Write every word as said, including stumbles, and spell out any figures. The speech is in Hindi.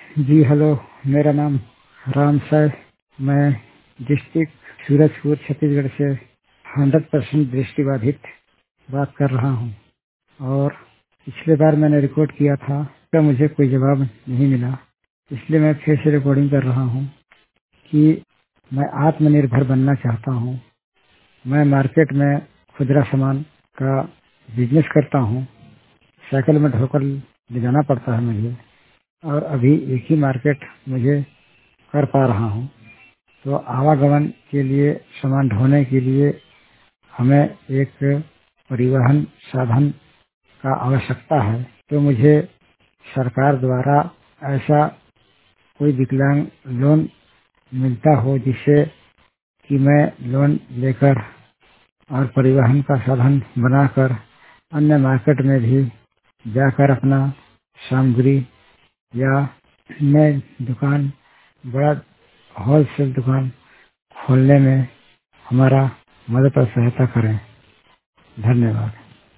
जी हेलो, मेरा नाम राम सर। मैं डिस्ट्रिक्ट सूरजपुर छत्तीसगढ़ से हंड्रेड परसेंट दृष्टिबाधित बात कर रहा हूँ। और पिछले बार मैंने रिकॉर्ड किया था तो मुझे कोई जवाब नहीं मिला, इसलिए मैं फिर से रिकॉर्डिंग कर रहा हूँ कि मैं आत्मनिर्भर बनना चाहता हूँ। मैं मार्केट में खुदरा सामान का बिजनेस करता हूँ। साइकिल में ढोकर ले जाना पड़ता है मुझे, और अभी एक ही मार्केट मुझे कर पा रहा हूँ। तो आवागमन के लिए, सामान ढोने के लिए हमें एक परिवहन साधन का आवश्यकता है। तो मुझे सरकार द्वारा ऐसा कोई विकलांग लोन मिलता हो जिससे कि मैं लोन लेकर और परिवहन का साधन बनाकर अन्य मार्केट में भी जाकर अपना सामग्री या नए दुकान, बड़ा होलसेल दुकान खोलने में हमारा मदद और सहायता करें। धन्यवाद।